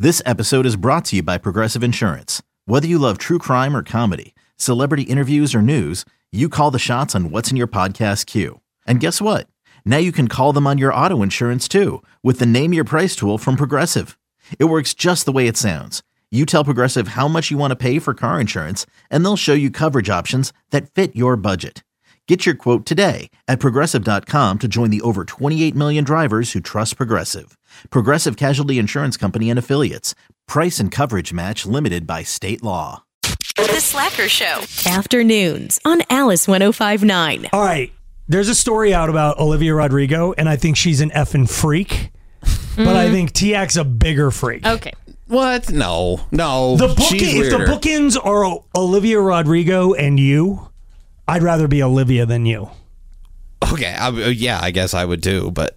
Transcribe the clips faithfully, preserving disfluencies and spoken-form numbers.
This episode is brought to you by Progressive Insurance. Whether you love true crime or comedy, celebrity interviews or news, you call the shots on what's in your podcast queue. And guess what? Now you can call them on your auto insurance too with the Name Your Price tool from Progressive. It works just the way it sounds. You tell Progressive how much you want to pay for car insurance, and they'll show you coverage options that fit your budget. Get your quote today at Progressive dot com to join the over twenty-eight million drivers who trust Progressive. Progressive Casualty Insurance Company and Affiliates. Price and coverage match limited by state law. The Slacker Show. Afternoons on Alice one oh five point nine. All right. There's a story out about Olivia Rodrigo, and I think she's an effing freak. Mm. But I think T X's a bigger freak. Okay. What? No. No. The book, She's if the weirder. bookends are Olivia Rodrigo and you, I'd rather be Olivia than you. Okay. I, yeah, I guess I would too, but...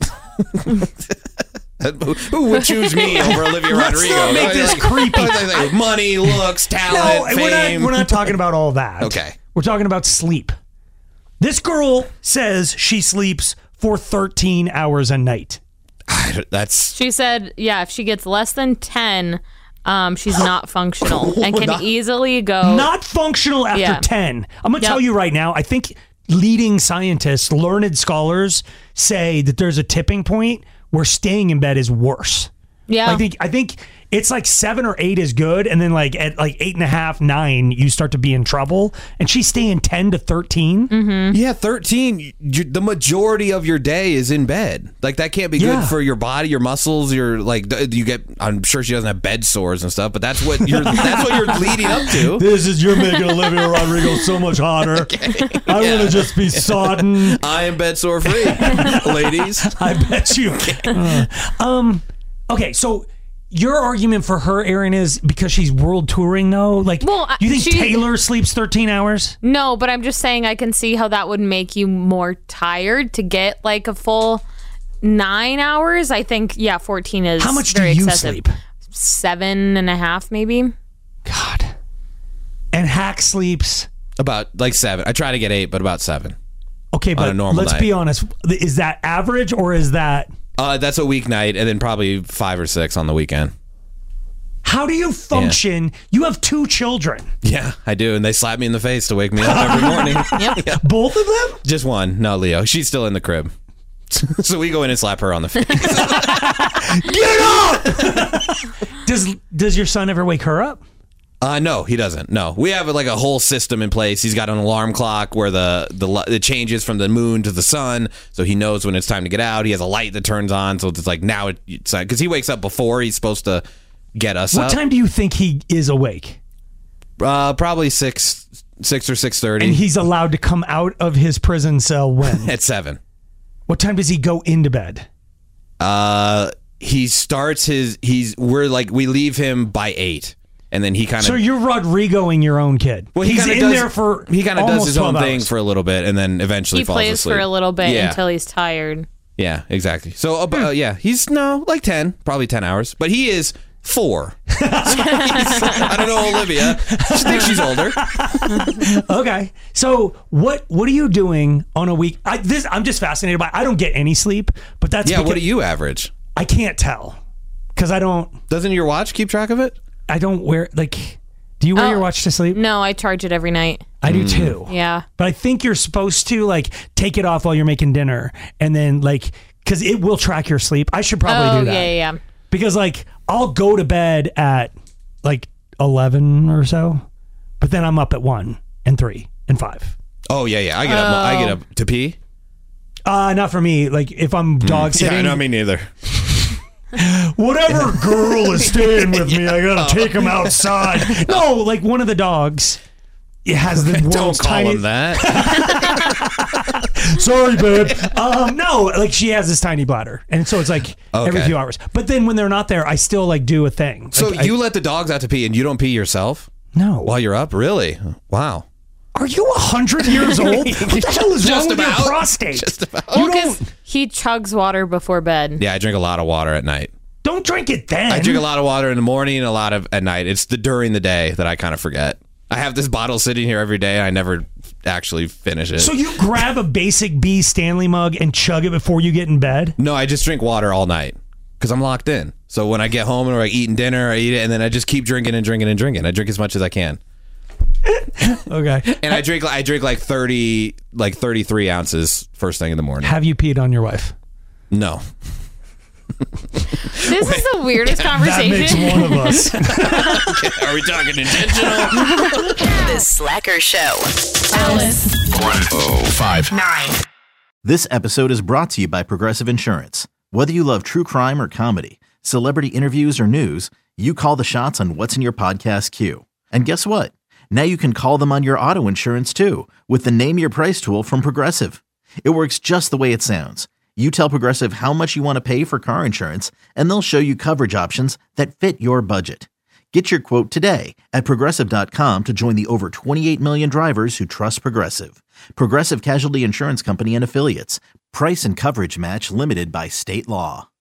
Who would choose me over Olivia Let's Rodrigo? not make this creepy. Money, looks, talent, no, we're fame. not, we're not talking about all that. Okay. We're talking about sleep. This girl says she sleeps for thirteen hours a night. That's... She said, yeah, if she gets less than ten, um, she's not functional and can Not- easily go. Not functional after Yeah. ten. I'm going to Yep. tell you right now, I think leading scientists, learned scholars say that there's a tipping point where staying in bed is worse. Yeah. I think I think it's like seven or eight is good, and then like at like eight and a half, nine, you start to be in trouble. And she's staying ten to thirteen. Mm-hmm. Yeah, thirteen. You, the majority of your day is in bed. Like that can't be Yeah. good for your body, your muscles. Your like you get. I'm sure she doesn't have bed sores and stuff, but that's what you're. that's what you're leading up to. This is you're making Olivia Rodrigo so much hotter. Okay. I'm Yeah. gonna just be sodden. I am bed sore free, ladies. I bet you. Uh, um. Okay, so. Your argument for her, Aaron, is because she's world touring, though? Like, Well, you think she- Taylor sleeps thirteen hours? No, but I'm just saying I can see how that would make you more tired to get like a full nine hours. I think, yeah, fourteen is How much very do you excessive. sleep? Seven and a half, maybe. God. And Hack sleeps. About like seven. I try to get eight, but about seven. Okay, On a but normal let's night. be honest. Is that average or is that... Uh, that's a weeknight, and then probably five or six on the weekend. How do you function? You have two children. Yeah, I do, and they slap me in the face to wake me up every morning. Yep. Yeah. Both of them? Just one. No, Leo. She's still in the crib. So we go in and slap her on the face. Get up! does, does your son ever wake her up? Uh, no, he doesn't. No, we have like a whole system in place. He's got an alarm clock where the the li- it changes from the moon to the sun, so he knows when it's time to get out. He has a light that turns on, so it's like now it, it's because he wakes up before he's supposed to get us What up. time do you think he is awake? Uh, probably six, six or six thirty. And he's allowed to come out of his prison cell when? At seven. What time does he go into bed? Uh, he starts his. He's we're like we leave him by eight. And then he kind of. So you're Rodrigoing your own kid. Well, he he's kinda in does, there for he kind of does almost his own twelve thing hours. for a little bit, and then eventually He falls plays asleep. for a little bit Yeah. until he's tired. Yeah, exactly. So, uh, uh, yeah, he's no like ten, probably ten hours, but he is four. So he's- I don't know, Olivia. She thinks she's older. Okay, so what what are you doing on a week? I, this I'm just fascinated by. I don't get any sleep, but that's Yeah, because what do you average? I can't tell because I don't Doesn't your watch keep track of it? I don't wear like. Do you wear Oh, your watch to sleep? No, I charge it every night. I do too. Yeah. But I think you're supposed to like take it off while you're making dinner, and then like because it will track your sleep. I should probably oh, do that. yeah, yeah, yeah. Because like I'll go to bed at like eleven or so, but then I'm up at one and three and five. Oh yeah, yeah. I get up. I get up to pee. Uh not for me. Like if I'm dog sitting. Yeah, no, me neither. Whatever girl is staying with me, I gotta take him outside. No, like one of the dogs. It has the Don't world's call tiny. him that. Sorry, babe. Um, no, like she has this tiny bladder, and so it's like every Okay. few hours. But then when they're not there, I still like do a thing. So Like, you I, let the dogs out to pee, and you don't pee yourself no? while you're up? Really? Wow. Are you a hundred years old? What the hell is wrong Just with about. your prostate? Just about. You Well, don't, 'cause he chugs water before bed. Yeah, I drink a lot of water at night. don't drink it then. I drink a lot of water in the morning and a lot of at night. It's the during the day that I kind of forget. I have this bottle sitting here every day, and I never actually finish it. So you grab a basic B Stanley mug and chug it before you get in bed? no, I just drink water all night. because I'm locked in. So when I get home and we're like eating dinner, I eat it, and then I just keep drinking and drinking and drinking. I drink as much as I can. Okay. And I drink I drink like thirty like thirty-three ounces first thing in the morning. Have you peed on your wife? No. This is the weirdest That conversation. makes one of us. Are we talking intentional? The Slacker Show. Alice. one oh five Nine. This episode is brought to you by Progressive Insurance. Whether you love true crime or comedy, celebrity interviews or news, you call the shots on what's in your podcast queue. And guess what? Now you can call them on your auto insurance too with the Name Your Price tool from Progressive. It works just the way it sounds. You tell Progressive how much you want to pay for car insurance, and they'll show you coverage options that fit your budget. Get your quote today at Progressive dot com to join the over twenty-eight million drivers who trust Progressive. Progressive Casualty Insurance Company and Affiliates. Price and coverage match limited by state law.